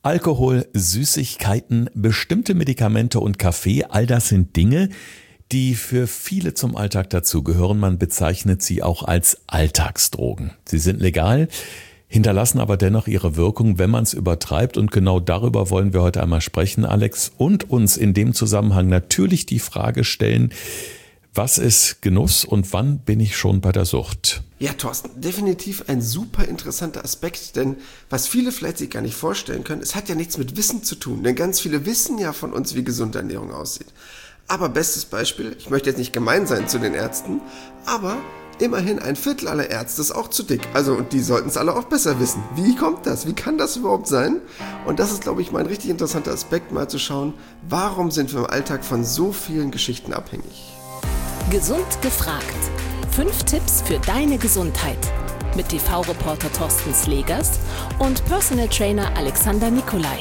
Alkohol, Süßigkeiten, bestimmte Medikamente und Kaffee, all das sind Dinge, die für viele zum Alltag dazugehören. Man bezeichnet sie auch als Alltagsdrogen. Sie sind legal, hinterlassen aber dennoch ihre Wirkung, wenn man es übertreibt. Und genau darüber wollen wir heute einmal sprechen, Alex, und uns in dem Zusammenhang natürlich die Frage stellen, was ist Genuss und wann bin ich schon bei der Sucht? Ja, Thorsten, definitiv ein super interessanter Aspekt, denn was viele vielleicht sich gar nicht vorstellen können, es hat ja nichts mit Wissen zu tun, denn ganz viele wissen ja von uns, wie gesunde Ernährung aussieht. Aber bestes Beispiel, ich möchte jetzt nicht gemein sein zu den Ärzten, aber immerhin ein Viertel aller Ärzte ist auch zu dick. Also, und die sollten es alle auch besser wissen. Wie kommt das? Wie kann das überhaupt sein? Und das ist, glaube ich, mal ein richtig interessanter Aspekt, mal zu schauen, warum sind wir im Alltag von so vielen Geschichten abhängig? Gesund gefragt. 5 Tipps für deine Gesundheit. Mit TV-Reporter Thorsten Slegers und Personal Trainer Alexander Nikolai.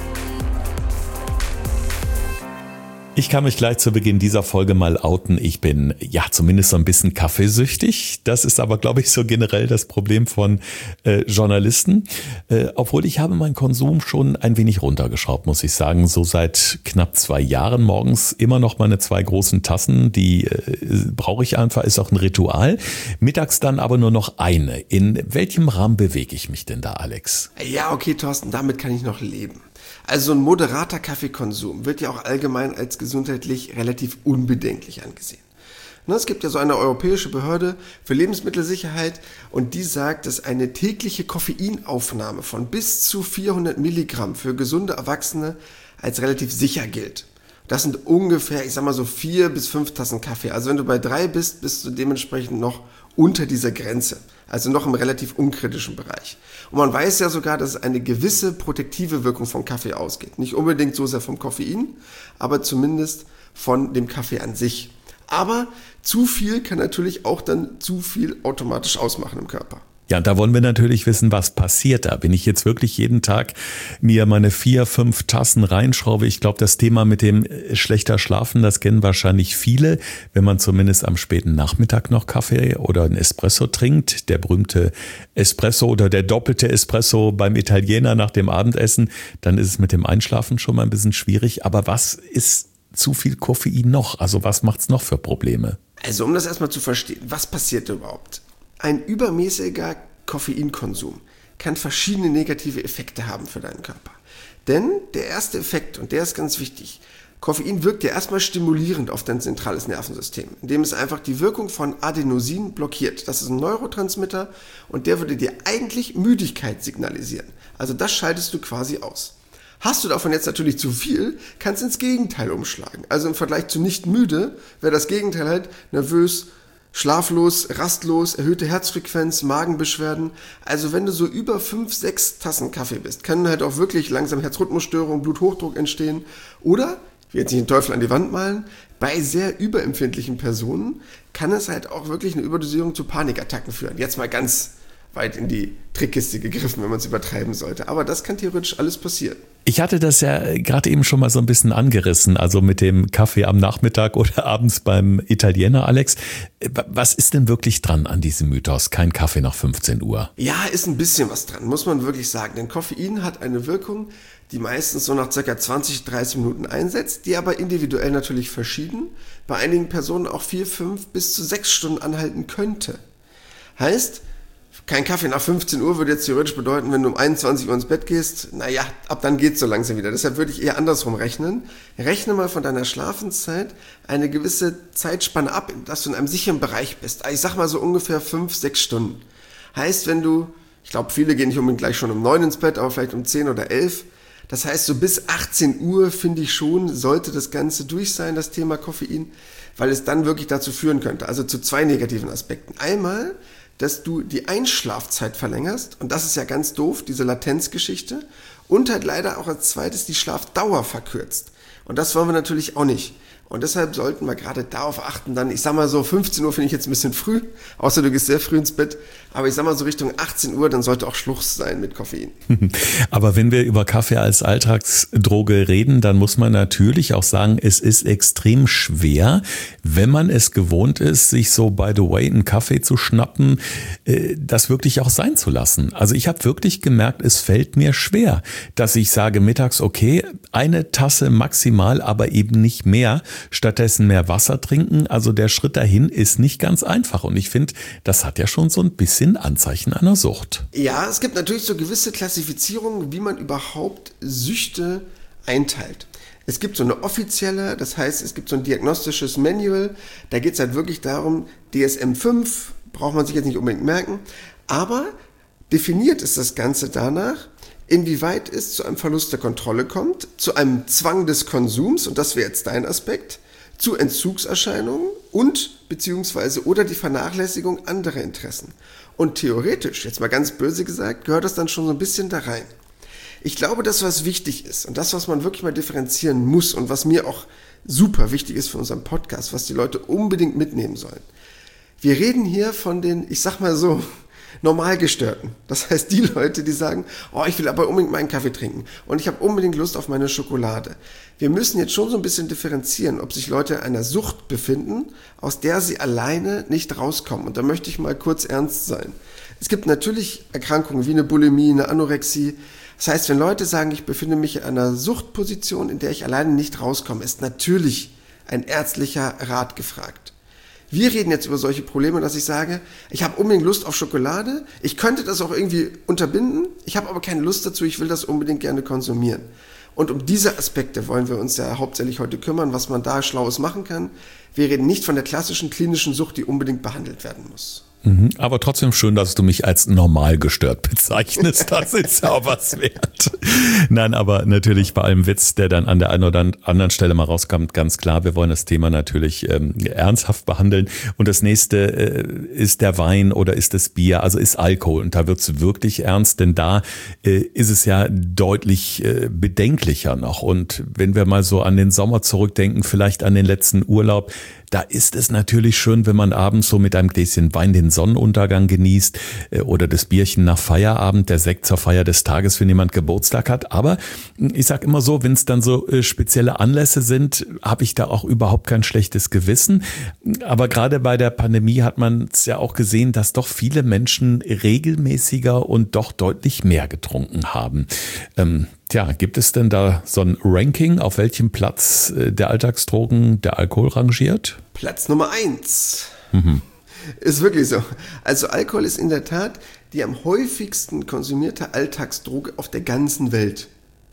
Ich kann mich gleich zu Beginn dieser Folge mal outen. Ich bin ja zumindest so ein bisschen kaffeesüchtig. Das ist aber, glaube ich, so generell das Problem von Journalisten. Obwohl ich habe meinen Konsum schon ein wenig runtergeschraubt, muss ich sagen. So seit knapp 2 Jahren morgens immer noch meine 2 großen Tassen. Die brauche ich einfach, ist auch ein Ritual. Mittags dann aber nur noch eine. In welchem Rahmen bewege ich mich denn da, Alex? Ja, okay, Thorsten, damit kann ich noch leben. Also ein moderater Kaffeekonsum wird ja auch allgemein als gesundheitlich relativ unbedenklich angesehen. Es gibt ja so eine europäische Behörde für Lebensmittelsicherheit und die sagt, dass eine tägliche Koffeinaufnahme von bis zu 400 Milligramm für gesunde Erwachsene als relativ sicher gilt. Das sind ungefähr, ich sag mal so 4 bis 5 Tassen Kaffee. Also wenn du bei 3 bist, bist du dementsprechend noch unter dieser Grenze. Also noch im relativ unkritischen Bereich. Und man weiß ja sogar, dass es eine gewisse protektive Wirkung vom Kaffee ausgeht. Nicht unbedingt so sehr vom Koffein, aber zumindest von dem Kaffee an sich. Aber zu viel kann natürlich auch dann zu viel automatisch ausmachen im Körper. Ja, und da wollen wir natürlich wissen, was passiert da. Wenn ich jetzt wirklich jeden Tag mir meine 4, 5 Tassen reinschraube, ich glaube, das Thema mit dem schlechter Schlafen, das kennen wahrscheinlich viele, wenn man zumindest am späten Nachmittag noch Kaffee oder ein Espresso trinkt. Der berühmte Espresso oder der doppelte Espresso beim Italiener nach dem Abendessen, dann ist es mit dem Einschlafen schon mal ein bisschen schwierig. Aber was ist zu viel Koffein noch? Also was macht's noch für Probleme? Also um das erstmal zu verstehen, was passiert überhaupt? Ein übermäßiger Koffeinkonsum kann verschiedene negative Effekte haben für deinen Körper. Denn der erste Effekt, und der ist ganz wichtig, Koffein wirkt ja erstmal stimulierend auf dein zentrales Nervensystem, indem es einfach die Wirkung von Adenosin blockiert. Das ist ein Neurotransmitter und der würde dir eigentlich Müdigkeit signalisieren. Also das schaltest du quasi aus. Hast du davon jetzt natürlich zu viel, kannst ins Gegenteil umschlagen. Also im Vergleich zu nicht müde wäre das Gegenteil halt nervös, schlaflos, rastlos, erhöhte Herzfrequenz, Magenbeschwerden. Also wenn du so über 5, 6 Tassen Kaffee bist, können halt auch wirklich langsam Herzrhythmusstörungen, Bluthochdruck entstehen. Oder, ich will jetzt nicht den Teufel an die Wand malen, bei sehr überempfindlichen Personen kann es halt auch wirklich eine Überdosierung zu Panikattacken führen. Jetzt mal ganz weit in die Trickkiste gegriffen, wenn man es übertreiben sollte. Aber das kann theoretisch alles passieren. Ich hatte das ja gerade eben schon mal so ein bisschen angerissen, also mit dem Kaffee am Nachmittag oder abends beim Italiener, Alex. Was ist denn wirklich dran an diesem Mythos? Kein Kaffee nach 15 Uhr. Ja, ist ein bisschen was dran, muss man wirklich sagen. Denn Koffein hat eine Wirkung, die meistens so nach ca. 20, 30 Minuten einsetzt, die aber individuell natürlich verschieden, bei einigen Personen auch 4, 5 bis zu 6 Stunden anhalten könnte. Heißt, kein Kaffee nach 15 Uhr würde jetzt theoretisch bedeuten, wenn du um 21 Uhr ins Bett gehst, naja, ab dann geht's so langsam wieder. Deshalb würde ich eher andersrum rechnen. Rechne mal von deiner Schlafenszeit eine gewisse Zeitspanne ab, dass du in einem sicheren Bereich bist. Ich sag mal so ungefähr 5, 6 Stunden. Heißt, wenn du, ich glaube, viele gehen nicht unbedingt gleich schon um 9 ins Bett, aber vielleicht um 10 oder 11. Das heißt, so bis 18 Uhr, finde ich schon, sollte das Ganze durch sein, das Thema Koffein, weil es dann wirklich dazu führen könnte. Also zu 2 negativen Aspekten. Einmal, dass du die Einschlafzeit verlängerst, und das ist ja ganz doof, diese Latenzgeschichte, und halt leider auch als zweites die Schlafdauer verkürzt. Und das wollen wir natürlich auch nicht. Und deshalb sollten wir gerade darauf achten, dann, ich sag mal so, 15 Uhr finde ich jetzt ein bisschen früh, außer du gehst sehr früh ins Bett, aber ich sag mal so Richtung 18 Uhr, dann sollte auch Schluss sein mit Koffein. Aber wenn wir über Kaffee als Alltagsdroge reden, dann muss man natürlich auch sagen, es ist extrem schwer, wenn man es gewohnt ist, sich so by the way einen Kaffee zu schnappen, das wirklich auch sein zu lassen. Also ich habe wirklich gemerkt, es fällt mir schwer, dass ich sage mittags, okay, eine Tasse maximal, aber eben nicht mehr, stattdessen mehr Wasser trinken. Also der Schritt dahin ist nicht ganz einfach. Und ich finde, das hat ja schon so ein bisschen Anzeichen einer Sucht. Ja, es gibt natürlich so gewisse Klassifizierungen, wie man überhaupt Süchte einteilt. Es gibt so eine offizielle, das heißt, es gibt so ein diagnostisches Manual. Da geht es halt wirklich darum, DSM-5, braucht man sich jetzt nicht unbedingt merken. Aber definiert ist das Ganze danach, inwieweit es zu einem Verlust der Kontrolle kommt, zu einem Zwang des Konsums, und das wäre jetzt dein Aspekt, zu Entzugserscheinungen und beziehungsweise oder die Vernachlässigung anderer Interessen. Und theoretisch, jetzt mal ganz böse gesagt, gehört das dann schon so ein bisschen da rein. Ich glaube, das, was wichtig ist und das, was man wirklich mal differenzieren muss und was mir auch super wichtig ist für unseren Podcast, was die Leute unbedingt mitnehmen sollen. Wir reden hier von den, ich sag mal so, Normalgestörten. Das heißt, die Leute, die sagen, oh, ich will aber unbedingt meinen Kaffee trinken und ich habe unbedingt Lust auf meine Schokolade. Wir müssen jetzt schon so ein bisschen differenzieren, ob sich Leute in einer Sucht befinden, aus der sie alleine nicht rauskommen. Und da möchte ich mal kurz ernst sein. Es gibt natürlich Erkrankungen wie eine Bulimie, eine Anorexie. Das heißt, wenn Leute sagen, ich befinde mich in einer Suchtposition, in der ich alleine nicht rauskomme, ist natürlich ein ärztlicher Rat gefragt. Wir reden jetzt über solche Probleme, dass ich sage, ich habe unbedingt Lust auf Schokolade, ich könnte das auch irgendwie unterbinden, ich habe aber keine Lust dazu, ich will das unbedingt gerne konsumieren. Und um diese Aspekte wollen wir uns ja hauptsächlich heute kümmern, was man da Schlaues machen kann. Wir reden nicht von der klassischen klinischen Sucht, die unbedingt behandelt werden muss. Aber trotzdem schön, dass du mich als normal gestört bezeichnest. Das ist ja auch was wert. Nein, aber natürlich bei allem Witz, der dann an der einen oder anderen Stelle mal rauskommt, ganz klar, wir wollen das Thema natürlich ernsthaft behandeln. Und das nächste ist der Wein oder ist das Bier, also ist Alkohol. Und da wird es wirklich ernst, denn da ist es ja deutlich bedenklicher noch. Und wenn wir mal so an den Sommer zurückdenken, vielleicht an den letzten Urlaub, da ist es natürlich schön, wenn man abends so mit einem Gläschen Wein den Sonnenuntergang genießt oder das Bierchen nach Feierabend, der Sekt zur Feier des Tages, wenn jemand Geburtstag hat. Aber ich sag immer so, wenn es dann so spezielle Anlässe sind, habe ich da auch überhaupt kein schlechtes Gewissen. Aber gerade bei der Pandemie hat man es ja auch gesehen, dass doch viele Menschen regelmäßiger und doch deutlich mehr getrunken haben. Tja, gibt es denn da so ein Ranking, auf welchem Platz der Alltagsdrogen der Alkohol rangiert? Platz Nummer 1. Ist wirklich so. Also Alkohol ist in der Tat die am häufigsten konsumierte Alltagsdroge auf der ganzen Welt.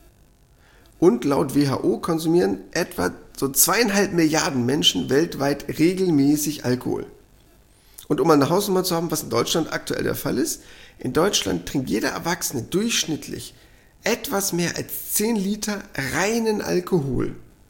Und laut WHO konsumieren etwa so 2,5 Milliarden Menschen weltweit regelmäßig Alkohol. Und um mal eine Hausnummer zu haben, was in Deutschland aktuell der Fall ist, in Deutschland trinkt jeder Erwachsene durchschnittlich etwas mehr als 10 Liter reinen Alkohol.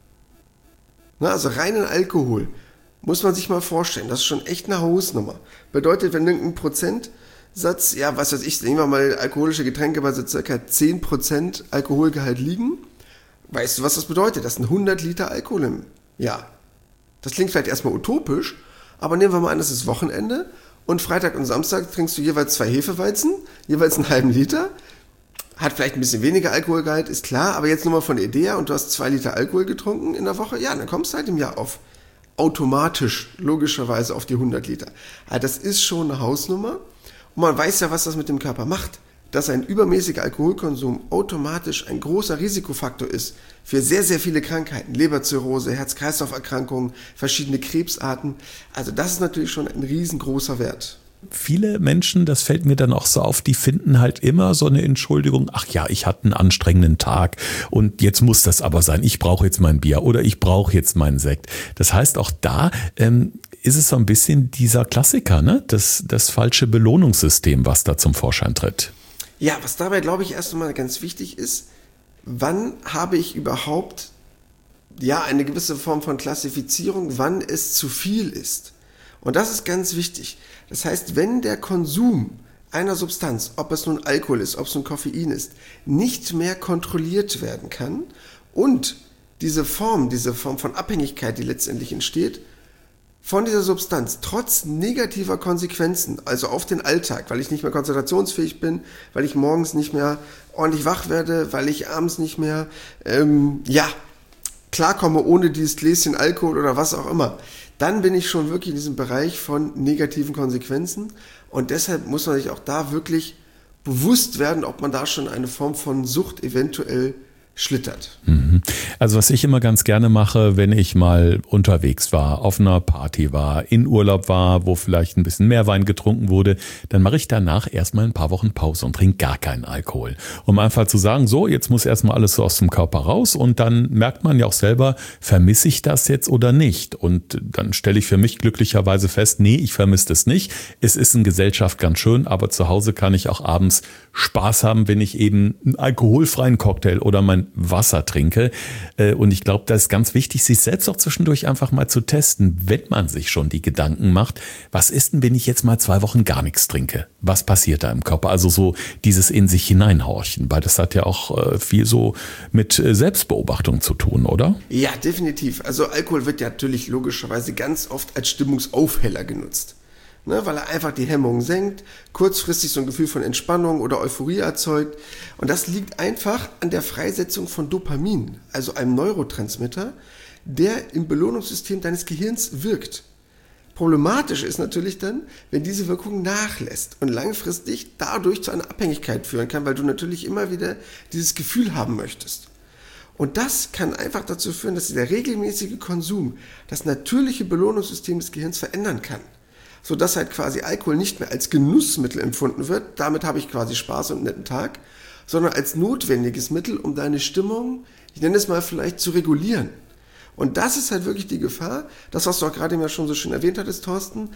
Na, also reinen Alkohol. Muss man sich mal vorstellen. Das ist schon echt eine Hausnummer. Bedeutet, wenn irgendein Prozentsatz, ja, was weiß ich, nehmen wir mal alkoholische Getränke bei so circa 10% Alkoholgehalt liegen. Weißt du, was das bedeutet? Das sind 100 Liter Alkohol im Jahr. Das klingt vielleicht erstmal utopisch, aber nehmen wir mal an, das ist Wochenende und Freitag und Samstag trinkst du jeweils 2 Hefeweizen, jeweils einen halben Liter. Hat vielleicht ein bisschen weniger Alkoholgehalt, ist klar, aber jetzt nur mal von der Idee her und du hast 2 Liter Alkohol getrunken in der Woche, ja, dann kommst du halt im Jahr auf automatisch, logischerweise auf die 100 Liter. Also das ist schon eine Hausnummer und man weiß ja, was das mit dem Körper macht. Dass ein übermäßiger Alkoholkonsum automatisch ein großer Risikofaktor ist für sehr, sehr viele Krankheiten, Leberzirrhose, Herz-Kreislauf-Erkrankungen, verschiedene Krebsarten. Also das ist natürlich schon ein riesengroßer Wert. Viele Menschen, das fällt mir dann auch so auf, die finden halt immer so eine Entschuldigung, ach ja, ich hatte einen anstrengenden Tag und jetzt muss das aber sein, ich brauche jetzt mein Bier oder ich brauche jetzt meinen Sekt. Das heißt, auch da ist es so ein bisschen dieser Klassiker, ne? Das falsche Belohnungssystem, was da zum Vorschein tritt. Ja, was dabei, glaube ich, erst einmal ganz wichtig ist, wann habe ich überhaupt eine gewisse Form von Klassifizierung, wann es zu viel ist. Und das ist ganz wichtig. Das heißt, wenn der Konsum einer Substanz, ob es nun Alkohol ist, ob es nun Koffein ist, nicht mehr kontrolliert werden kann und diese Form von Abhängigkeit, die letztendlich entsteht, von dieser Substanz, trotz negativer Konsequenzen, also auf den Alltag, weil ich nicht mehr konzentrationsfähig bin, weil ich morgens nicht mehr ordentlich wach werde, weil ich abends nicht mehr, klarkomme ohne dieses Gläschen Alkohol oder was auch immer, dann bin ich schon wirklich in diesem Bereich von negativen Konsequenzen und deshalb muss man sich auch da wirklich bewusst werden, ob man da schon eine Form von Sucht eventuell schlittert. Also was ich immer ganz gerne mache, wenn ich mal unterwegs war, auf einer Party war, in Urlaub war, wo vielleicht ein bisschen mehr Wein getrunken wurde, dann mache ich danach erstmal ein paar Wochen Pause und trinke gar keinen Alkohol. Um einfach zu sagen, so, jetzt muss erstmal alles so aus dem Körper raus und dann merkt man ja auch selber, vermisse ich das jetzt oder nicht? Und dann stelle ich für mich glücklicherweise fest, nee, ich vermisse es nicht. Es ist in Gesellschaft ganz schön, aber zu Hause kann ich auch abends Spaß haben, wenn ich eben einen alkoholfreien Cocktail oder mein Wasser trinke. Und ich glaube, das ist ganz wichtig, sich selbst auch zwischendurch einfach mal zu testen, wenn man sich schon die Gedanken macht, was ist denn, wenn ich jetzt mal 2 Wochen gar nichts trinke? Was passiert da im Körper? Also so dieses in sich hineinhorchen, weil das hat ja auch viel so mit Selbstbeobachtung zu tun, oder? Ja, definitiv. Also Alkohol wird ja natürlich logischerweise ganz oft als Stimmungsaufheller genutzt. Weil er einfach die Hemmung senkt, kurzfristig so ein Gefühl von Entspannung oder Euphorie erzeugt. Und das liegt einfach an der Freisetzung von Dopamin, also einem Neurotransmitter, der im Belohnungssystem deines Gehirns wirkt. Problematisch ist natürlich dann, wenn diese Wirkung nachlässt und langfristig dadurch zu einer Abhängigkeit führen kann, weil du natürlich immer wieder dieses Gefühl haben möchtest. Und das kann einfach dazu führen, dass der regelmäßige Konsum das natürliche Belohnungssystem des Gehirns verändern kann, sodass halt quasi Alkohol nicht mehr als Genussmittel empfunden wird, damit habe ich quasi Spaß und einen netten Tag, sondern als notwendiges Mittel, um deine Stimmung, ich nenne es mal vielleicht, zu regulieren. Und das ist halt wirklich die Gefahr, das, was du auch gerade ja schon so schön erwähnt hattest, Thorsten,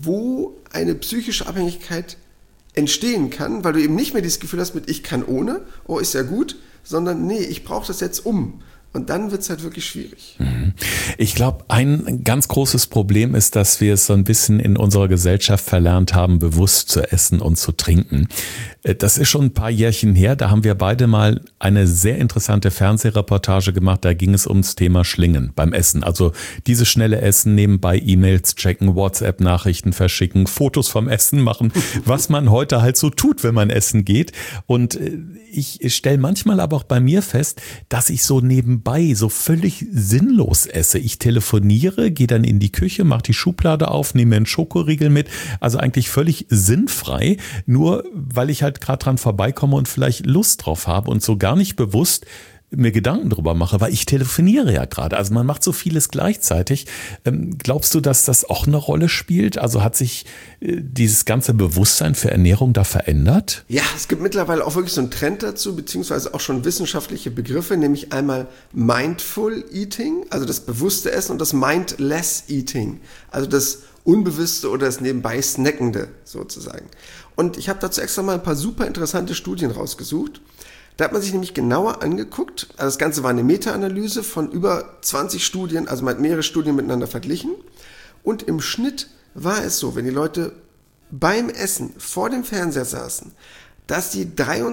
wo eine psychische Abhängigkeit entstehen kann, weil du eben nicht mehr dieses Gefühl hast mit ich kann ohne, oh ist ja gut, sondern nee, ich brauche das jetzt um. Und dann wird es halt wirklich schwierig. Ich glaube, ein ganz großes Problem ist, dass wir es so ein bisschen in unserer Gesellschaft verlernt haben, bewusst zu essen und zu trinken. Das ist schon ein paar Jährchen her, da haben wir beide mal eine sehr interessante Fernsehreportage gemacht, da ging es ums Thema Schlingen beim Essen. Also dieses schnelle Essen, nebenbei E-Mails checken, WhatsApp-Nachrichten verschicken, Fotos vom Essen machen, was man heute halt so tut, wenn man essen geht. Und ich stelle manchmal aber auch bei mir fest, dass ich so nebenbei so völlig sinnlos esse. Ich telefoniere, gehe dann in die Küche, mache die Schublade auf, nehme mir einen Schokoriegel mit. Also eigentlich völlig sinnfrei, nur weil ich halt gerade dran vorbeikomme und vielleicht Lust drauf habe und so gar nicht bewusst mir Gedanken drüber mache, weil ich telefoniere ja gerade. Also man macht so vieles gleichzeitig. Glaubst du, dass das auch eine Rolle spielt? Also hat sich dieses ganze Bewusstsein für Ernährung da verändert? Ja, es gibt mittlerweile auch wirklich so einen Trend dazu, beziehungsweise auch schon wissenschaftliche Begriffe, nämlich einmal Mindful Eating, also das bewusste Essen, und das Mindless Eating, also das Unbewusste oder das nebenbei Snackende sozusagen. Und ich habe dazu extra mal ein paar super interessante Studien rausgesucht. Da hat man sich nämlich genauer angeguckt, also das Ganze war eine Meta-Analyse von über 20 Studien, also man hat mehrere Studien miteinander verglichen. Und im Schnitt war es so, wenn die Leute beim Essen vor dem Fernseher saßen, dass sie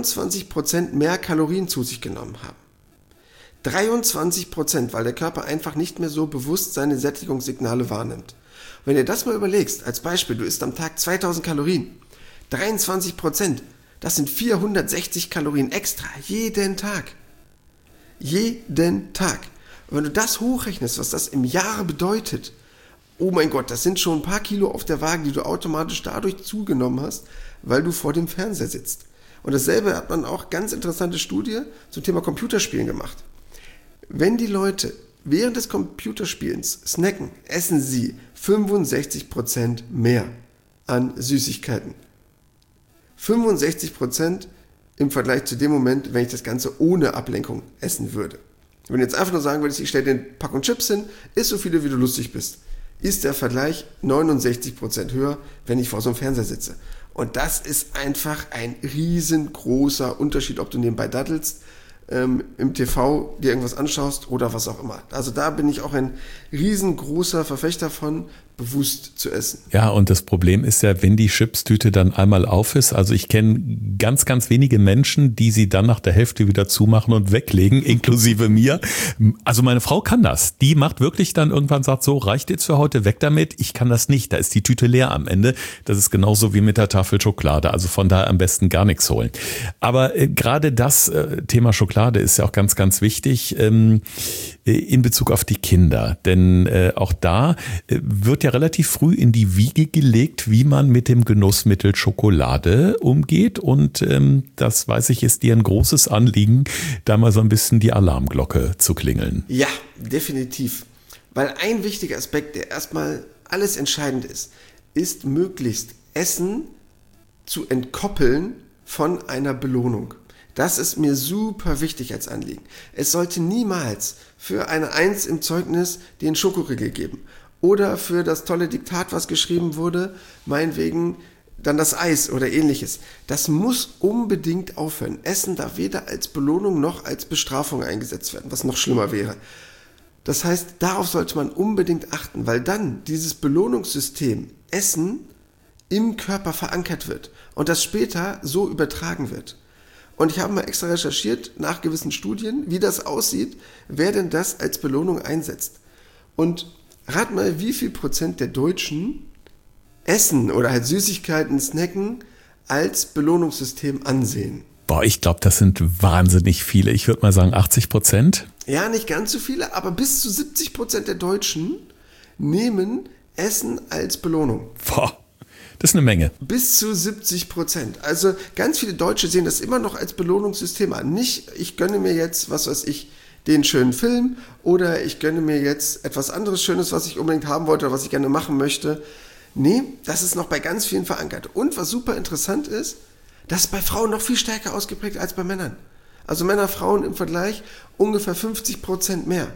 23% mehr Kalorien zu sich genommen haben. 23%, weil der Körper einfach nicht mehr so bewusst seine Sättigungssignale wahrnimmt. Und wenn du das mal überlegst, als Beispiel, du isst am Tag 2000 Kalorien, 23%, das sind 460 Kalorien extra, jeden Tag. Jeden Tag. Und wenn du das hochrechnest, was das im Jahr bedeutet, oh mein Gott, das sind schon ein paar Kilo auf der Waage, die du automatisch dadurch zugenommen hast, weil du vor dem Fernseher sitzt. Und dasselbe hat man auch ganz interessante Studie zum Thema Computerspielen gemacht. Wenn die Leute während des Computerspielens snacken, essen sie 65% mehr an Süßigkeiten. 65% im Vergleich zu dem Moment, wenn ich das Ganze ohne Ablenkung essen würde. Wenn du jetzt einfach nur sagen würdest, ich stelle dir eine Packung Chips hin, isst so viele, wie du lustig bist, ist der Vergleich 69% höher, wenn ich vor so einem Fernseher sitze. Und das ist einfach ein riesengroßer Unterschied, ob du nebenbei daddelst, im TV dir irgendwas anschaust oder was auch immer. Also da bin ich auch ein riesengroßer Verfechter von bewusst zu essen. Ja, und das Problem ist ja, wenn die Chipstüte dann einmal auf ist, also ich kenne ganz, ganz wenige Menschen, die sie dann nach der Hälfte wieder zumachen und weglegen, inklusive mir. Also meine Frau kann das. Die macht wirklich dann irgendwann, sagt so, reicht jetzt für heute, weg damit. Ich kann das nicht. Da ist die Tüte leer am Ende. Das ist genauso wie mit der Tafel Schokolade. Also von daher am besten gar nichts holen. Aber gerade das Thema Schokolade ist ja auch ganz, ganz wichtig in Bezug auf die Kinder. Denn auch da wird ja relativ früh in die Wiege gelegt, wie man mit dem Genussmittel Schokolade umgeht. Und das, weiß ich, ist dir ein großes Anliegen, da mal so ein bisschen die Alarmglocke zu klingeln. Ja, definitiv. Weil ein wichtiger Aspekt, der erstmal alles entscheidend ist möglichst Essen zu entkoppeln von einer Belohnung. Das ist mir super wichtig als Anliegen. Es sollte niemals für eine 1 im Zeugnis den Schokoriegel geben. Oder für das tolle Diktat, was geschrieben wurde, meinetwegen dann das Eis oder ähnliches. Das muss unbedingt aufhören. Essen darf weder als Belohnung noch als Bestrafung eingesetzt werden, was noch schlimmer wäre. Das heißt, darauf sollte man unbedingt achten, weil dann dieses Belohnungssystem Essen im Körper verankert wird und das später so übertragen wird. Und ich habe mal extra recherchiert nach gewissen Studien, wie das aussieht, wer denn das als Belohnung einsetzt. Und rat mal, wie viel Prozent der Deutschen Essen oder halt Süßigkeiten, Snacken als Belohnungssystem ansehen. Boah, ich glaube, das sind wahnsinnig viele. Ich würde mal sagen 80%. Ja, nicht ganz so viele, aber bis zu 70% der Deutschen nehmen Essen als Belohnung. Boah, das ist eine Menge. Bis zu 70%. Also ganz viele Deutsche sehen das immer noch als Belohnungssystem an. Nicht, ich gönne mir jetzt, was weiß ich, den schönen Film oder ich gönne mir jetzt etwas anderes Schönes, was ich unbedingt haben wollte oder was ich gerne machen möchte. Nee, das ist noch bei ganz vielen verankert. Und was super interessant ist, das ist bei Frauen noch viel stärker ausgeprägt als bei Männern. Also Männer, Frauen im Vergleich ungefähr 50% mehr.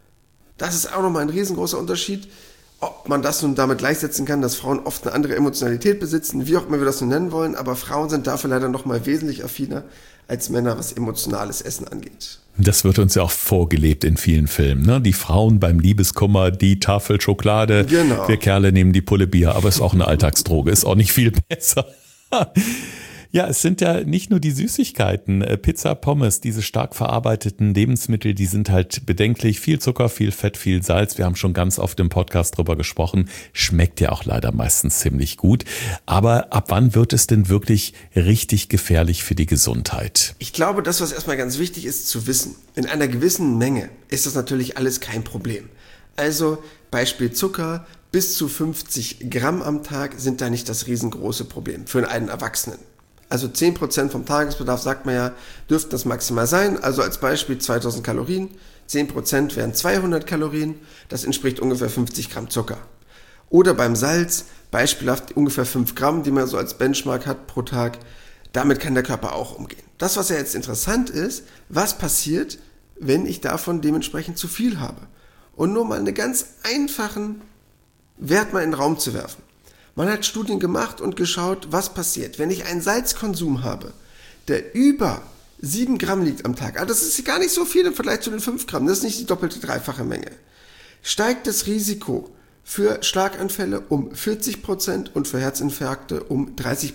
Das ist auch nochmal ein riesengroßer Unterschied. Ob man das nun damit gleichsetzen kann, dass Frauen oft eine andere Emotionalität besitzen, wie auch immer wir das nun nennen wollen, aber Frauen sind dafür leider nochmal wesentlich affiner als Männer, was emotionales Essen angeht. Das wird uns ja auch vorgelebt in vielen Filmen, ne? Die Frauen beim Liebeskummer, die Tafel Schokolade, genau. Wir Kerle nehmen die Pulle Bier, aber ist auch eine Alltagsdroge, ist auch nicht viel besser. Ja, es sind ja nicht nur die Süßigkeiten, Pizza, Pommes, diese stark verarbeiteten Lebensmittel, die sind halt bedenklich. Viel Zucker, viel Fett, viel Salz. Wir haben schon ganz oft im Podcast drüber gesprochen. Schmeckt ja auch leider meistens ziemlich gut. Aber ab wann wird es denn wirklich richtig gefährlich für die Gesundheit? Ich glaube, das, was erstmal ganz wichtig ist zu wissen, in einer gewissen Menge ist das natürlich alles kein Problem. Also Beispiel Zucker, bis zu 50 Gramm am Tag sind da nicht das riesengroße Problem für einen Erwachsenen. Also 10% vom Tagesbedarf, sagt man ja, dürften das maximal sein. Also als Beispiel 2000 Kalorien, 10% wären 200 Kalorien, das entspricht ungefähr 50 Gramm Zucker. Oder beim Salz, beispielhaft ungefähr 5 Gramm, die man so als Benchmark hat pro Tag. Damit kann der Körper auch umgehen. Das, was ja jetzt interessant ist, was passiert, wenn ich davon dementsprechend zu viel habe? Und nur mal einen ganz einfachen Wert mal in den Raum zu werfen. Man hat Studien gemacht und geschaut, was passiert, wenn ich einen Salzkonsum habe, der über 7 Gramm liegt am Tag. Also das ist gar nicht so viel im Vergleich zu den 5 Gramm. Das ist nicht die doppelte, dreifache Menge. Steigt das Risiko für Schlaganfälle um 40% und für Herzinfarkte um 30%.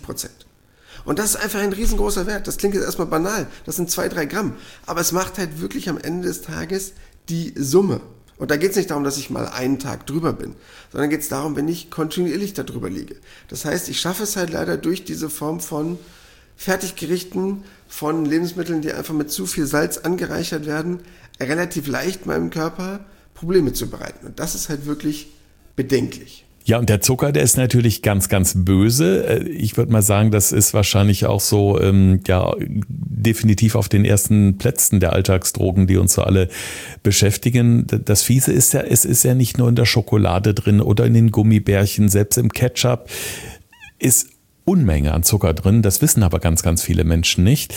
Und das ist einfach ein riesengroßer Wert. Das klingt jetzt erstmal banal. Das sind 2-3 Gramm. Aber es macht halt wirklich am Ende des Tages die Summe. Und da geht es nicht darum, dass ich mal einen Tag drüber bin, sondern geht es darum, wenn ich kontinuierlich da drüber liege. Das heißt, ich schaffe es halt leider durch diese Form von Fertiggerichten, von Lebensmitteln, die einfach mit zu viel Salz angereichert werden, relativ leicht meinem Körper Probleme zu bereiten. Und das ist halt wirklich bedenklich. Ja, und der Zucker, der ist natürlich ganz, ganz böse. Ich würde mal sagen, das ist wahrscheinlich auch so, ja, definitiv auf den ersten Plätzen der Alltagsdrogen, die uns so alle beschäftigen. Das Fiese ist ja, es ist ja nicht nur in der Schokolade drin oder in den Gummibärchen, selbst im Ketchup ist Unmenge an Zucker drin. Das wissen aber ganz, ganz viele Menschen nicht.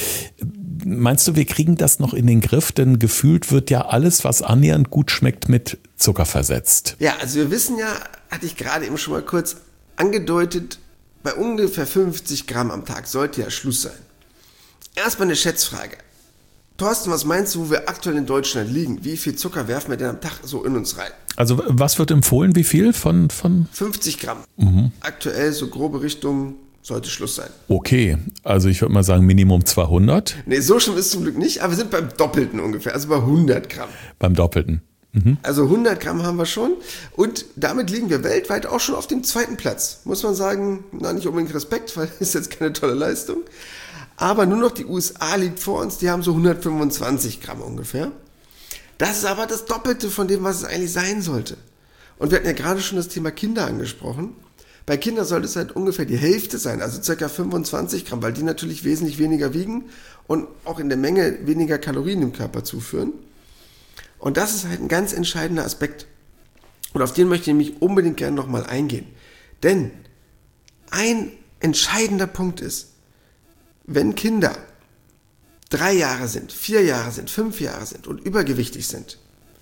Meinst du, wir kriegen das noch in den Griff? Denn gefühlt wird ja alles, was annähernd gut schmeckt, mit Zucker versetzt. Ja, also wir wissen ja, hatte ich gerade eben schon mal kurz angedeutet, bei ungefähr 50 Gramm am Tag sollte ja Schluss sein. Erstmal eine Schätzfrage. Thorsten, was meinst du, wo wir aktuell in Deutschland liegen? Wie viel Zucker werfen wir denn am Tag so in uns rein? Also was wird empfohlen? Wie viel von? 50 Gramm. Aktuell so grobe Richtung sollte Schluss sein. Okay, also ich würde mal sagen Minimum 200. Nee, so schlimm ist es zum Glück nicht, aber wir sind beim Doppelten ungefähr, also bei 100 Gramm. Beim Doppelten. Also 100 Gramm haben wir schon und damit liegen wir weltweit auch schon auf dem 2. Platz. Muss man sagen, nicht unbedingt Respekt, weil das ist jetzt keine tolle Leistung. Aber nur noch die USA liegt vor uns, die haben so 125 Gramm ungefähr. Das ist aber das Doppelte von dem, was es eigentlich sein sollte. Und wir hatten ja gerade schon das Thema Kinder angesprochen. Bei Kindern sollte es halt ungefähr die Hälfte sein, also ca. 25 Gramm, weil die natürlich wesentlich weniger wiegen und auch in der Menge weniger Kalorien im Körper zuführen. Und das ist halt ein ganz entscheidender Aspekt. Und auf den möchte ich nämlich unbedingt gerne nochmal eingehen. Denn ein entscheidender Punkt ist, wenn Kinder 3 Jahre sind, 4 Jahre sind, 5 Jahre sind und übergewichtig sind,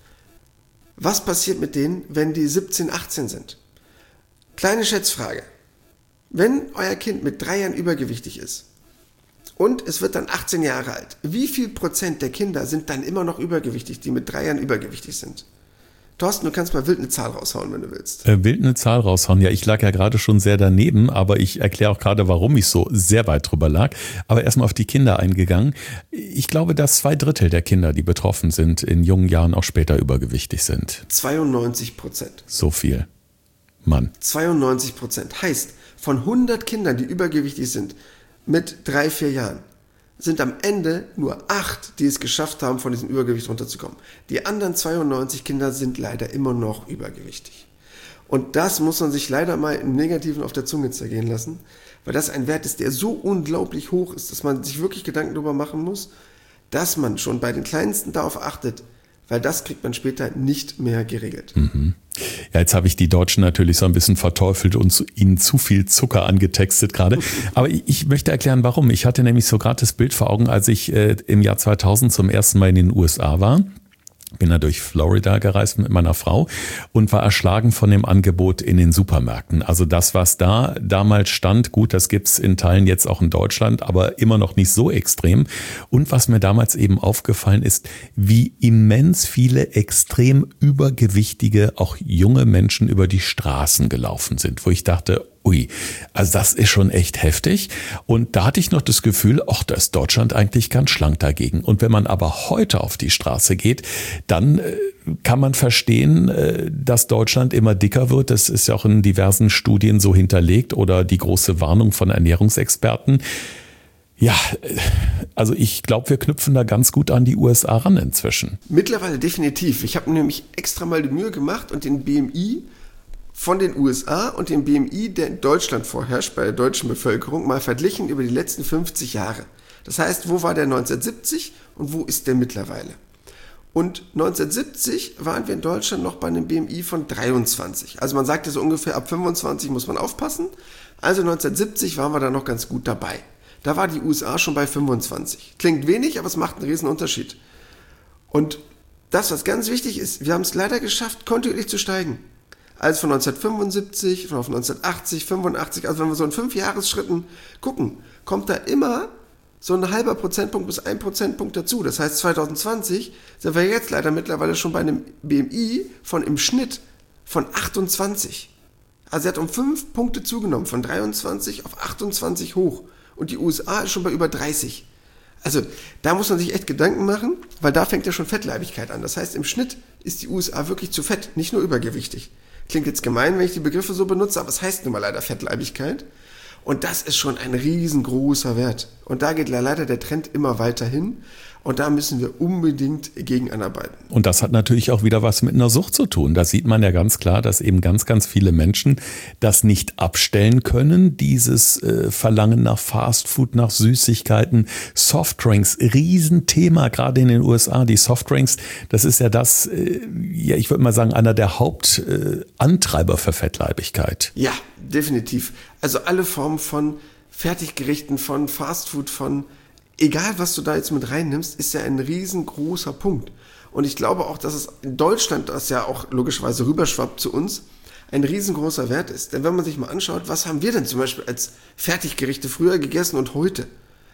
was passiert mit denen, wenn die 17, 18 sind? Kleine Schätzfrage. Wenn euer Kind mit 3 Jahren übergewichtig ist und es wird dann 18 Jahre alt, wie viel Prozent der Kinder sind dann immer noch übergewichtig, die mit 3 Jahren übergewichtig sind? Thorsten, du kannst mal wild eine Zahl raushauen, wenn du willst. Wild eine Zahl raushauen. Ja, ich lag ja gerade schon sehr daneben, aber ich erkläre auch gerade, warum ich so sehr weit drüber lag. Aber erstmal auf die Kinder eingegangen. Ich glaube, dass 2/3 der Kinder, die betroffen sind, in jungen Jahren auch später übergewichtig sind. 92%. So viel. Mann. 92%. Heißt, von 100 Kindern, die übergewichtig sind, mit 3, 4 Jahren, sind am Ende nur 8, die es geschafft haben, von diesem Übergewicht runterzukommen. Die anderen 92 Kinder sind leider immer noch übergewichtig. Und das muss man sich leider mal im Negativen auf der Zunge zergehen lassen, weil das ein Wert ist, der so unglaublich hoch ist, dass man sich wirklich Gedanken darüber machen muss, dass man schon bei den Kleinsten darauf achtet, weil das kriegt man später nicht mehr geregelt. Ja, jetzt habe ich die Deutschen natürlich so ein bisschen verteufelt und ihnen zu viel Zucker angetextet gerade. Aber ich möchte erklären, warum. Ich hatte nämlich so gerade das Bild vor Augen, als ich im Jahr 2000 zum ersten Mal in den USA war. Bin da durch Florida gereist mit meiner Frau und war erschlagen von dem Angebot in den Supermärkten. Also das, was da damals stand, gut, das gibt's in Teilen jetzt auch in Deutschland, aber immer noch nicht so extrem. Und was mir damals eben aufgefallen ist, wie immens viele extrem übergewichtige, auch junge Menschen über die Straßen gelaufen sind, wo ich dachte, ui, also das ist schon echt heftig. Und da hatte ich noch das Gefühl, ach, da ist Deutschland eigentlich ganz schlank dagegen. Und wenn man aber heute auf die Straße geht, dann kann man verstehen, dass Deutschland immer dicker wird. Das ist ja auch in diversen Studien so hinterlegt oder die große Warnung von Ernährungsexperten. Ja, also ich glaube, wir knüpfen da ganz gut an die USA ran inzwischen. Mittlerweile definitiv. Ich habe nämlich extra mal die Mühe gemacht und den BMI von den USA und dem BMI, der in Deutschland vorherrscht, bei der deutschen Bevölkerung, mal verglichen über die letzten 50 Jahre. Das heißt, wo war der 1970 und wo ist der mittlerweile? Und 1970 waren wir in Deutschland noch bei einem BMI von 23. Also man sagt ja so ungefähr, ab 25 muss man aufpassen. Also 1970 waren wir da noch ganz gut dabei. Da war die USA schon bei 25. Klingt wenig, aber es macht einen riesen Unterschied. Und das, was ganz wichtig ist, wir haben es leider geschafft, kontinuierlich zu steigen. Also von 1975, von 1980, 85, also wenn wir so in 5 Jahresschritten gucken, kommt da immer so ein halber Prozentpunkt bis 1 Prozentpunkt dazu. Das heißt 2020 sind wir jetzt leider mittlerweile schon bei einem BMI von im Schnitt von 28. Also er hat um 5 Punkte zugenommen, von 23 auf 28 hoch. Und die USA ist schon bei über 30. Also da muss man sich echt Gedanken machen, weil da fängt ja schon Fettleibigkeit an. Das heißt, im Schnitt ist die USA wirklich zu fett, nicht nur übergewichtig. Klingt jetzt gemein, wenn ich die Begriffe so benutze, aber es heißt nun mal leider Fettleibigkeit. Und das ist schon ein riesengroßer Wert. Und da geht leider der Trend immer weiter hin. Und da müssen wir unbedingt gegen anarbeiten. Und das hat natürlich auch wieder was mit einer Sucht zu tun. Da sieht man ja ganz klar, dass eben ganz, ganz viele Menschen das nicht abstellen können. Dieses Verlangen nach Fastfood, nach Süßigkeiten, Softdrinks, Riesenthema, gerade in den USA. Die Softdrinks, das ist ja das, ja, ich würde mal sagen, einer der Hauptantreiber für Fettleibigkeit. Ja, definitiv. Also alle Formen von Fertiggerichten, von Fastfood, von egal, was du da jetzt mit reinnimmst, ist ja ein riesengroßer Punkt. Und ich glaube auch, dass es in Deutschland, das ja auch logischerweise rüberschwappt zu uns, ein riesengroßer Wert ist. Denn wenn man sich mal anschaut, was haben wir denn zum Beispiel als Fertiggerichte früher gegessen und heute?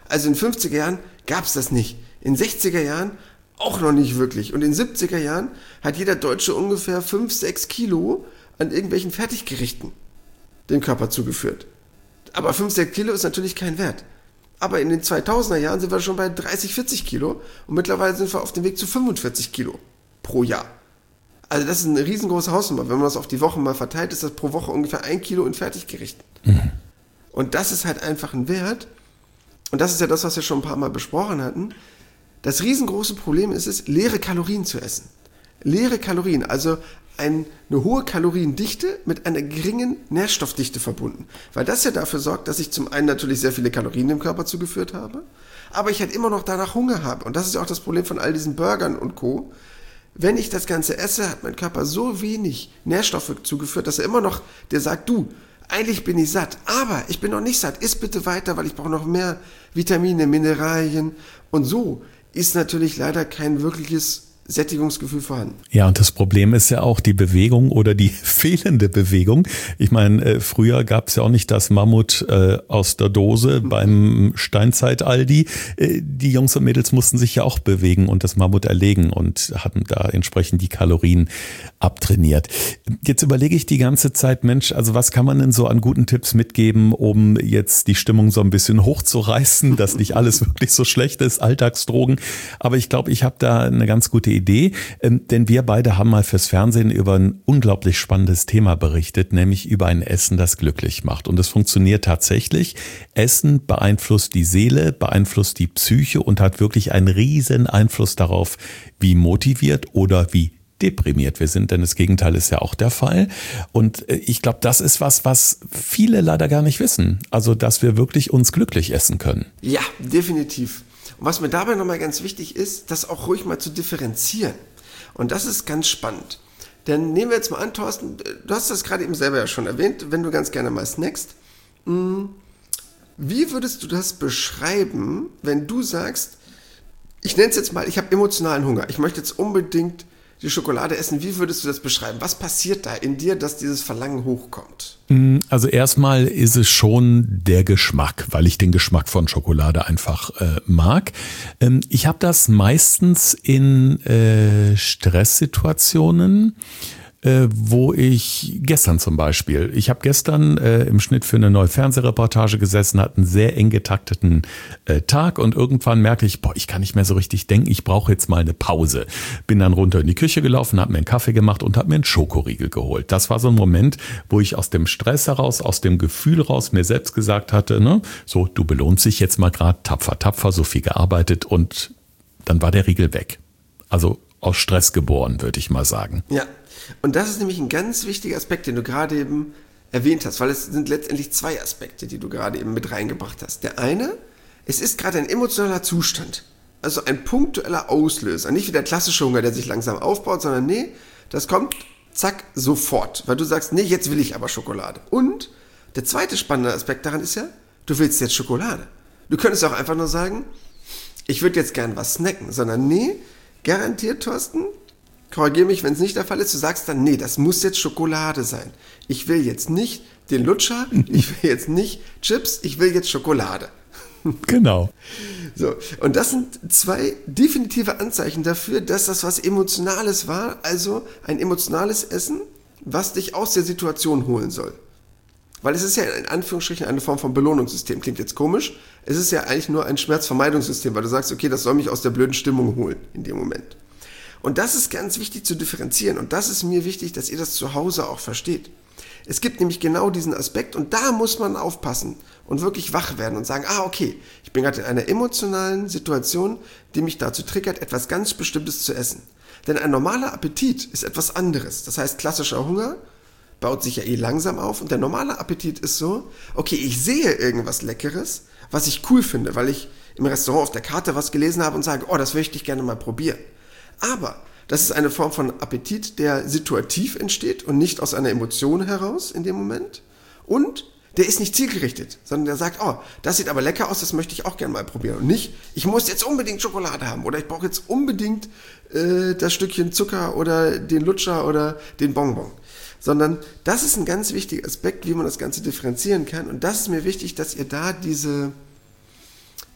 Also in 50er Jahren gab es das nicht. In 60er Jahren auch noch nicht wirklich. Und in 70er Jahren hat jeder Deutsche ungefähr 5-6 Kilo an irgendwelchen Fertiggerichten dem Körper zugeführt. Aber 5-6 Kilo ist natürlich kein Wert. Aber in den 2000er Jahren sind wir schon bei 30-40 Kilo und mittlerweile sind wir auf dem Weg zu 45 Kilo pro Jahr. Also das ist eine riesengroße Hausnummer. Wenn man das auf die Woche mal verteilt, ist das pro Woche ungefähr 1 Kilo in Fertiggerichten. Mhm. Und das ist halt einfach ein Wert. Und das ist ja das, was wir schon ein paar Mal besprochen hatten. Das riesengroße Problem ist es, leere Kalorien zu essen. Leere Kalorien, also eine hohe Kaloriendichte mit einer geringen Nährstoffdichte verbunden. Weil das ja dafür sorgt, dass ich zum einen natürlich sehr viele Kalorien dem Körper zugeführt habe, aber ich halt immer noch danach Hunger habe. Und das ist ja auch das Problem von all diesen Burgern und Co. Wenn ich das Ganze esse, hat mein Körper so wenig Nährstoffe zugeführt, dass er immer noch, der sagt, du, eigentlich bin ich satt, aber ich bin noch nicht satt, iss bitte weiter, weil ich brauche noch mehr Vitamine, Mineralien. Und so ist natürlich leider kein wirkliches Sättigungsgefühl vorhanden. Ja, und das Problem ist ja auch die Bewegung oder die fehlende Bewegung. Ich meine, früher gab es ja auch nicht das Mammut aus der Dose beim Steinzeit-Aldi. Die Jungs und Mädels mussten sich ja auch bewegen und das Mammut erlegen und hatten da entsprechend die Kalorien abtrainiert. Jetzt überlege ich die ganze Zeit, Mensch, also was kann man denn so an guten Tipps mitgeben, um jetzt die Stimmung so ein bisschen hochzureißen, dass nicht alles wirklich so schlecht ist, Alltagsdrogen. Aber ich glaube, ich habe da eine ganz gute Idee, denn wir beide haben mal fürs Fernsehen über ein unglaublich spannendes Thema berichtet, nämlich über ein Essen, das glücklich macht. Und es funktioniert tatsächlich. Essen beeinflusst die Seele, beeinflusst die Psyche und hat wirklich einen riesen Einfluss darauf, wie motiviert oder wie deprimiert wir sind, denn das Gegenteil ist ja auch der Fall. Und ich glaube, das ist was viele leider gar nicht wissen. Also, dass wir wirklich uns glücklich essen können. Ja, definitiv. Und was mir dabei nochmal ganz wichtig ist, das auch ruhig mal zu differenzieren. Und das ist ganz spannend. Denn nehmen wir jetzt mal an, Thorsten, du hast das gerade eben selber ja schon erwähnt, wenn du ganz gerne mal snackst. Wie würdest du das beschreiben, wenn du sagst, ich nenne es jetzt mal, ich habe emotionalen Hunger, ich möchte jetzt unbedingt die Schokolade essen, wie würdest du das beschreiben? Was passiert da in dir, dass dieses Verlangen hochkommt? Also erstmal ist es schon der Geschmack, weil ich den Geschmack von Schokolade einfach mag. Ich habe das meistens in Stresssituationen, wo ich gestern zum Beispiel, ich habe gestern im Schnitt für eine neue Fernsehreportage gesessen, hatte einen sehr eng getakteten Tag und irgendwann merke ich, ich kann nicht mehr so richtig denken, ich brauche jetzt mal eine Pause. Bin dann runter in die Küche gelaufen, habe mir einen Kaffee gemacht und habe mir einen Schokoriegel geholt. Das war so ein Moment, wo ich aus dem Stress heraus, aus dem Gefühl raus mir selbst gesagt hatte, ne, so, du belohnst dich jetzt mal gerade tapfer, so viel gearbeitet und dann war der Riegel weg. Also aus Stress geboren, würde ich mal sagen. Ja. Und das ist nämlich ein ganz wichtiger Aspekt, den du gerade eben erwähnt hast, weil es sind letztendlich zwei Aspekte, die du gerade eben mit reingebracht hast. Der eine, es ist gerade ein emotionaler Zustand, also ein punktueller Auslöser, nicht wie der klassische Hunger, der sich langsam aufbaut, sondern nee, das kommt, zack, sofort, weil du sagst, nee, jetzt will ich aber Schokolade. Und der zweite spannende Aspekt daran ist ja, du willst jetzt Schokolade. Du könntest auch einfach nur sagen, ich würde jetzt gern was snacken, sondern nee, garantiert, Thorsten, korrigiere mich, wenn es nicht der Fall ist, du sagst dann, nee, das muss jetzt Schokolade sein. Ich will jetzt nicht den Lutscher, ich will jetzt nicht Chips, ich will jetzt Schokolade. Genau. So, und das sind zwei definitive Anzeichen dafür, dass das was Emotionales war, also ein emotionales Essen, was dich aus der Situation holen soll. Weil es ist ja in Anführungsstrichen eine Form von Belohnungssystem. Klingt jetzt komisch, es ist ja eigentlich nur ein Schmerzvermeidungssystem, weil du sagst, okay, das soll mich aus der blöden Stimmung holen in dem Moment. Und das ist ganz wichtig zu differenzieren und das ist mir wichtig, dass ihr das zu Hause auch versteht. Es gibt nämlich genau diesen Aspekt und da muss man aufpassen und wirklich wach werden und sagen, okay, ich bin gerade in einer emotionalen Situation, die mich dazu triggert, etwas ganz Bestimmtes zu essen. Denn ein normaler Appetit ist etwas anderes. Das heißt, klassischer Hunger baut sich ja langsam auf und der normale Appetit ist so, okay, ich sehe irgendwas Leckeres, was ich cool finde, weil ich im Restaurant auf der Karte was gelesen habe und sage, das möchte ich gerne mal probieren. Aber das ist eine Form von Appetit, der situativ entsteht und nicht aus einer Emotion heraus in dem Moment. Und der ist nicht zielgerichtet, sondern der sagt, das sieht aber lecker aus, das möchte ich auch gerne mal probieren. Und nicht, ich muss jetzt unbedingt Schokolade haben oder ich brauche jetzt unbedingt das Stückchen Zucker oder den Lutscher oder den Bonbon. Sondern das ist ein ganz wichtiger Aspekt, wie man das Ganze differenzieren kann. Und das ist mir wichtig, dass ihr da diese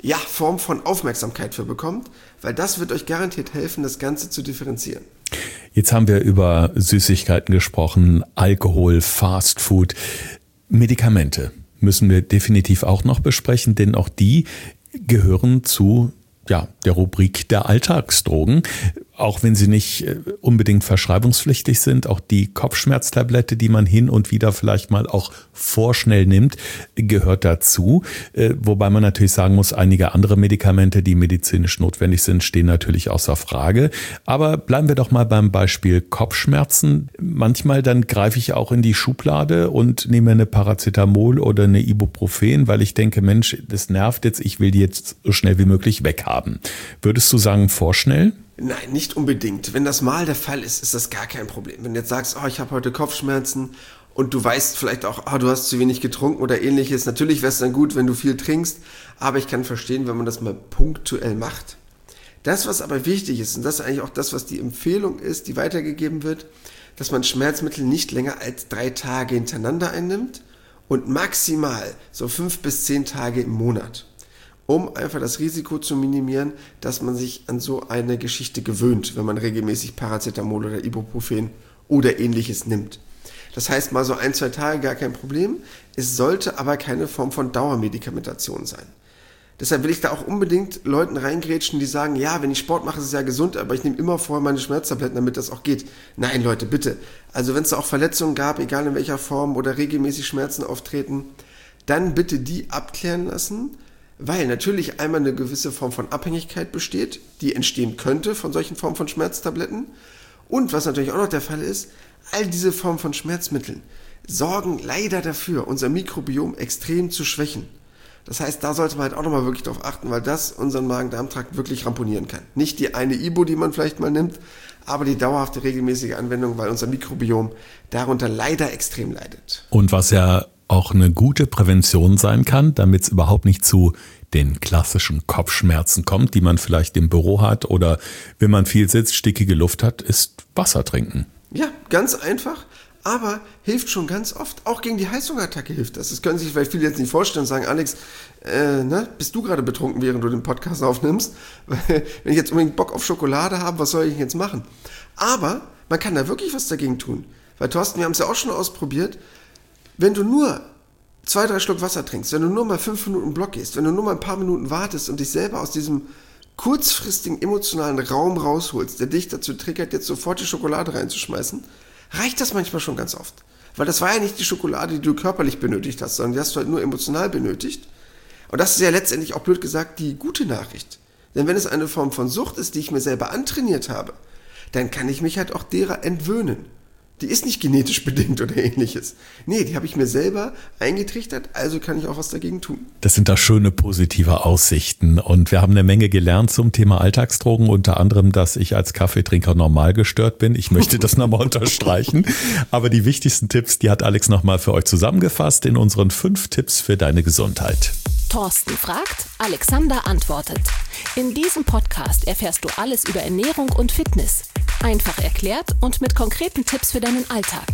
Form von Aufmerksamkeit für bekommt, weil das wird euch garantiert helfen, das Ganze zu differenzieren. Jetzt haben wir über Süßigkeiten gesprochen, Alkohol, Fast Food, Medikamente müssen wir definitiv auch noch besprechen, denn auch die gehören zu der Rubrik der Alltagsdrogen, auch wenn sie nicht unbedingt verschreibungspflichtig sind. Auch die Kopfschmerztablette, die man hin und wieder vielleicht mal auch vorschnell nimmt, gehört dazu. Wobei man natürlich sagen muss, einige andere Medikamente, die medizinisch notwendig sind, stehen natürlich außer Frage. Aber bleiben wir doch mal beim Beispiel Kopfschmerzen. Manchmal dann greife ich auch in die Schublade und nehme eine Paracetamol oder eine Ibuprofen, weil ich denke, Mensch, das nervt jetzt, ich will die jetzt so schnell wie möglich weghaben. Würdest du sagen, vorschnell? Nein, nicht unbedingt. Wenn das mal der Fall ist, ist das gar kein Problem. Wenn du jetzt sagst, ich habe heute Kopfschmerzen und du weißt vielleicht auch, du hast zu wenig getrunken oder ähnliches. Natürlich wäre es dann gut, wenn du viel trinkst, aber ich kann verstehen, wenn man das mal punktuell macht. Das, was aber wichtig ist, und das ist eigentlich auch das, was die Empfehlung ist, die weitergegeben wird, dass man Schmerzmittel nicht länger als 3 Tage hintereinander einnimmt und maximal so 5 bis 10 Tage im Monat, um einfach das Risiko zu minimieren, dass man sich an so eine Geschichte gewöhnt, wenn man regelmäßig Paracetamol oder Ibuprofen oder ähnliches nimmt. Das heißt, mal so 1-2 Tage gar kein Problem. Es sollte aber keine Form von Dauermedikamentation sein. Deshalb will ich da auch unbedingt Leuten reingrätschen, die sagen, wenn ich Sport mache, ist es ja gesund, aber ich nehme immer vorher meine Schmerztabletten, damit das auch geht. Nein, Leute, bitte. Also wenn es da auch Verletzungen gab, egal in welcher Form, oder regelmäßig Schmerzen auftreten, dann bitte die abklären lassen, weil natürlich einmal eine gewisse Form von Abhängigkeit besteht, die entstehen könnte von solchen Formen von Schmerztabletten. Und was natürlich auch noch der Fall ist, all diese Formen von Schmerzmitteln sorgen leider dafür, unser Mikrobiom extrem zu schwächen. Das heißt, da sollte man halt auch nochmal wirklich drauf achten, weil das unseren Magen-Darm-Trakt wirklich ramponieren kann. Nicht die eine Ibu, die man vielleicht mal nimmt, aber die dauerhafte regelmäßige Anwendung, weil unser Mikrobiom darunter leider extrem leidet. Und was ja auch eine gute Prävention sein kann, damit es überhaupt nicht zu den klassischen Kopfschmerzen kommt, die man vielleicht im Büro hat oder wenn man viel sitzt, stickige Luft hat, ist Wasser trinken. Ja, ganz einfach, aber hilft schon ganz oft. Auch gegen die Heißhungerattacke hilft das. Das können sich vielleicht viele jetzt nicht vorstellen und sagen, Alex, bist du gerade betrunken, während du den Podcast aufnimmst? Wenn ich jetzt unbedingt Bock auf Schokolade habe, was soll ich jetzt machen? Aber man kann da wirklich was dagegen tun. Weil Thorsten, wir haben es ja auch schon ausprobiert, wenn du nur 2-3 Schluck Wasser trinkst, wenn du nur mal 5 Minuten im Block gehst, wenn du nur mal ein paar Minuten wartest und dich selber aus diesem kurzfristigen emotionalen Raum rausholst, der dich dazu triggert, jetzt sofort die Schokolade reinzuschmeißen, reicht das manchmal schon ganz oft. Weil das war ja nicht die Schokolade, die du körperlich benötigt hast, sondern die hast du halt nur emotional benötigt. Und das ist ja letztendlich auch blöd gesagt die gute Nachricht. Denn wenn es eine Form von Sucht ist, die ich mir selber antrainiert habe, dann kann ich mich halt auch derer entwöhnen. Die ist nicht genetisch bedingt oder ähnliches. Nee, die habe ich mir selber eingetrichtert, also kann ich auch was dagegen tun. Das sind da schöne positive Aussichten und wir haben eine Menge gelernt zum Thema Alltagsdrogen, unter anderem, dass ich als Kaffeetrinker normal gestört bin. Ich möchte das nochmal unterstreichen, aber die wichtigsten Tipps, die hat Alex nochmal für euch zusammengefasst in unseren 5 Tipps für deine Gesundheit. Thorsten fragt, Alexander antwortet. In diesem Podcast erfährst du alles über Ernährung und Fitness. Einfach erklärt und mit konkreten Tipps für deinen Alltag.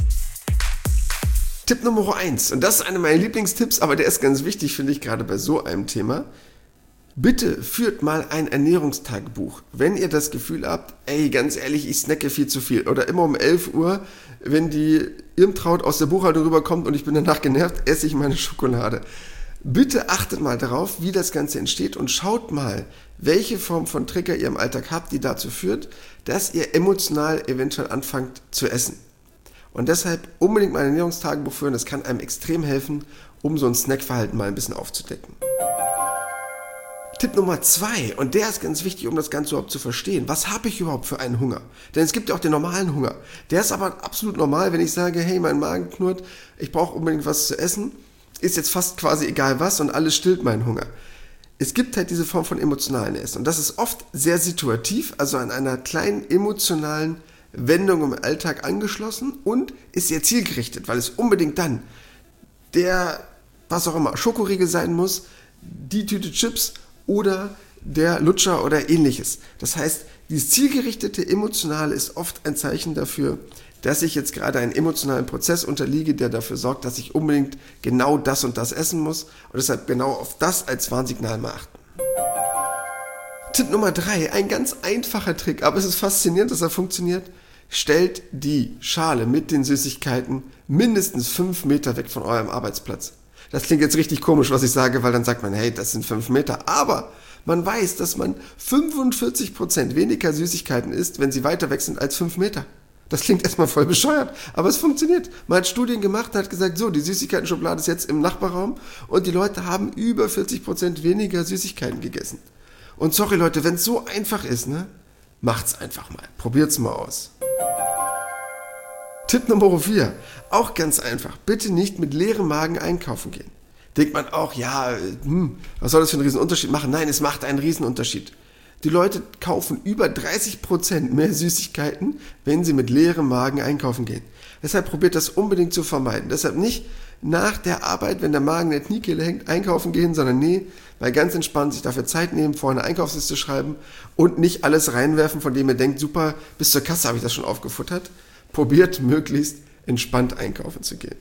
Tipp Nummer 1, und das ist einer meiner Lieblingstipps, aber der ist ganz wichtig, finde ich, gerade bei so einem Thema. Bitte führt mal ein Ernährungstagebuch. Wenn ihr das Gefühl habt, ganz ehrlich, ich snacke viel zu viel. Oder immer um 11 Uhr, wenn die Irmtraut aus der Buchhaltung rüberkommt und ich bin danach genervt, esse ich meine Schokolade. Bitte achtet mal darauf, wie das Ganze entsteht und schaut mal, welche Form von Trigger ihr im Alltag habt, die dazu führt, dass ihr emotional eventuell anfangt zu essen. Und deshalb unbedingt mal ein Ernährungstagebuch führen, das kann einem extrem helfen, um so ein Snackverhalten mal ein bisschen aufzudecken. Tipp Nummer 2, und der ist ganz wichtig, um das Ganze überhaupt zu verstehen. Was habe ich überhaupt für einen Hunger? Denn es gibt ja auch den normalen Hunger. Der ist aber absolut normal, wenn ich sage, hey, mein Magen knurrt, ich brauche unbedingt was zu essen. Ist jetzt fast quasi egal was und alles stillt meinen Hunger. Es gibt halt diese Form von emotionalen Essen und das ist oft sehr situativ, also an einer kleinen emotionalen Wendung im Alltag angeschlossen und ist sehr zielgerichtet, weil es unbedingt dann der, was auch immer, Schokoriegel sein muss, die Tüte Chips oder der Lutscher oder ähnliches. Das heißt, dieses zielgerichtete Emotionale ist oft ein Zeichen dafür, dass ich jetzt gerade einen emotionalen Prozess unterliege, der dafür sorgt, dass ich unbedingt genau das und das essen muss und deshalb genau auf das als Warnsignal mal achten. Tipp Nummer 3, ein ganz einfacher Trick, aber es ist faszinierend, dass er funktioniert. Stellt die Schale mit den Süßigkeiten mindestens 5 Meter weg von eurem Arbeitsplatz. Das klingt jetzt richtig komisch, was ich sage, weil dann sagt man, hey, das sind 5 Meter. Aber man weiß, dass man 45% weniger Süßigkeiten isst, wenn sie weiter weg sind als 5 Meter. Das klingt erstmal voll bescheuert, aber es funktioniert. Man hat Studien gemacht und hat gesagt, so, die Süßigkeiten-Schublade ist jetzt im Nachbarraum und die Leute haben über 40% weniger Süßigkeiten gegessen. Und sorry Leute, wenn es so einfach ist, ne, macht's einfach mal. Probiert's mal aus. Tipp Nummer 4, auch ganz einfach. Bitte nicht mit leerem Magen einkaufen gehen. Denkt man auch, ja, was soll das für einen Riesenunterschied machen? Nein, es macht einen Riesenunterschied. Die Leute kaufen über 30% mehr Süßigkeiten, wenn sie mit leerem Magen einkaufen gehen. Deshalb probiert das unbedingt zu vermeiden. Deshalb nicht nach der Arbeit, wenn der Magen in der Kniekehle hängt, einkaufen gehen, sondern mal ganz entspannt sich dafür Zeit nehmen, vorher eine Einkaufsliste schreiben und nicht alles reinwerfen, von dem ihr denkt, super, bis zur Kasse habe ich das schon aufgefuttert. Probiert möglichst entspannt einkaufen zu gehen.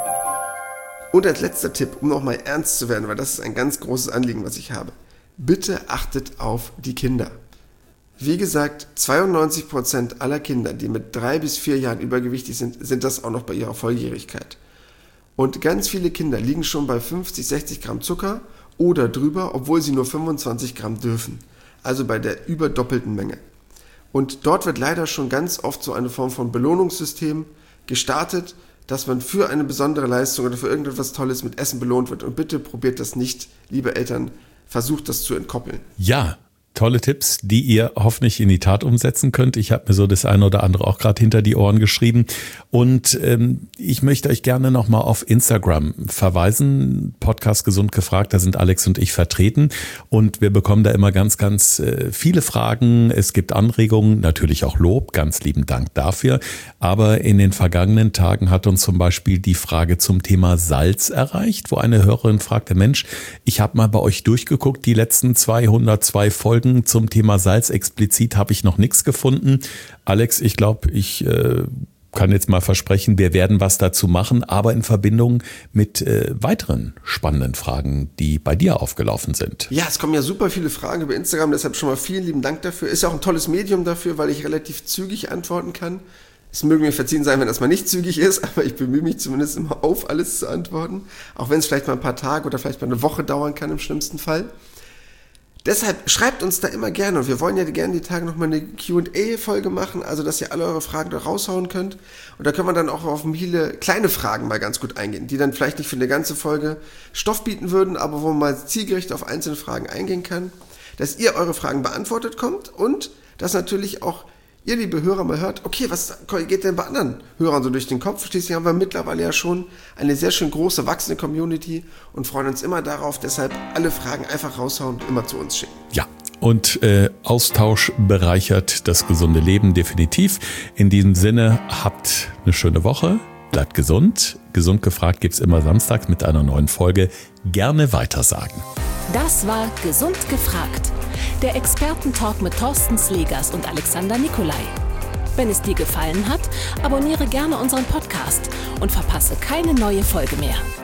Und als letzter Tipp, um nochmal ernst zu werden, weil das ist ein ganz großes Anliegen, was ich habe. Bitte achtet auf die Kinder. Wie gesagt, 92% aller Kinder, die mit 3 bis 4 Jahren übergewichtig sind, sind das auch noch bei ihrer Volljährigkeit. Und ganz viele Kinder liegen schon bei 50, 60 Gramm Zucker oder drüber, obwohl sie nur 25 Gramm dürfen. Also bei der überdoppelten Menge. Und dort wird leider schon ganz oft so eine Form von Belohnungssystem gestartet, dass man für eine besondere Leistung oder für irgendetwas Tolles mit Essen belohnt wird. Und bitte probiert das nicht, liebe Eltern, versucht das zu entkoppeln. Ja, tolle Tipps, die ihr hoffentlich in die Tat umsetzen könnt. Ich habe mir so das eine oder andere auch gerade hinter die Ohren geschrieben. Und ich möchte euch gerne nochmal auf Instagram verweisen. Podcast Gesund gefragt, da sind Alex und ich vertreten. Und wir bekommen da immer ganz, ganz viele Fragen. Es gibt Anregungen, natürlich auch Lob. Ganz lieben Dank dafür. Aber in den vergangenen Tagen hat uns zum Beispiel die Frage zum Thema Salz erreicht, wo eine Hörerin fragte, Mensch, ich habe mal bei euch durchgeguckt, die letzten 202 Folgen zum Thema Salz explizit habe ich noch nichts gefunden. Alex, ich glaube, ich kann jetzt mal versprechen, wir werden was dazu machen, aber in Verbindung mit weiteren spannenden Fragen, die bei dir aufgelaufen sind. Ja, es kommen ja super viele Fragen über Instagram, deshalb schon mal vielen lieben Dank dafür. Ist ja auch ein tolles Medium dafür, weil ich relativ zügig antworten kann. Es möge mir verziehen sein, wenn das mal nicht zügig ist, aber ich bemühe mich zumindest immer auf alles zu antworten, auch wenn es vielleicht mal ein paar Tage oder vielleicht mal eine Woche dauern kann im schlimmsten Fall. Deshalb schreibt uns da immer gerne und wir wollen ja gerne die Tage nochmal eine Q&A-Folge machen, also dass ihr alle eure Fragen da raushauen könnt und da können wir dann auch auf viele kleine Fragen mal ganz gut eingehen, die dann vielleicht nicht für eine ganze Folge Stoff bieten würden, aber wo man mal zielgerichtet auf einzelne Fragen eingehen kann, dass ihr eure Fragen beantwortet kommt und dass natürlich auch ihr, liebe Hörer, mal hört, okay, was geht denn bei anderen Hörern so durch den Kopf? Schließlich haben wir mittlerweile ja schon eine sehr schön große, wachsende Community und freuen uns immer darauf, deshalb alle Fragen einfach raushauen und immer zu uns schicken. Ja, und Austausch bereichert das gesunde Leben definitiv. In diesem Sinne, habt eine schöne Woche, bleibt gesund. Gesund gefragt gibt's immer samstags mit einer neuen Folge. Gerne weitersagen. Das war Gesund gefragt. Der Expertentalk mit Thorsten Slegers und Alexander Nikolai. Wenn es dir gefallen hat, abonniere gerne unseren Podcast und verpasse keine neue Folge mehr.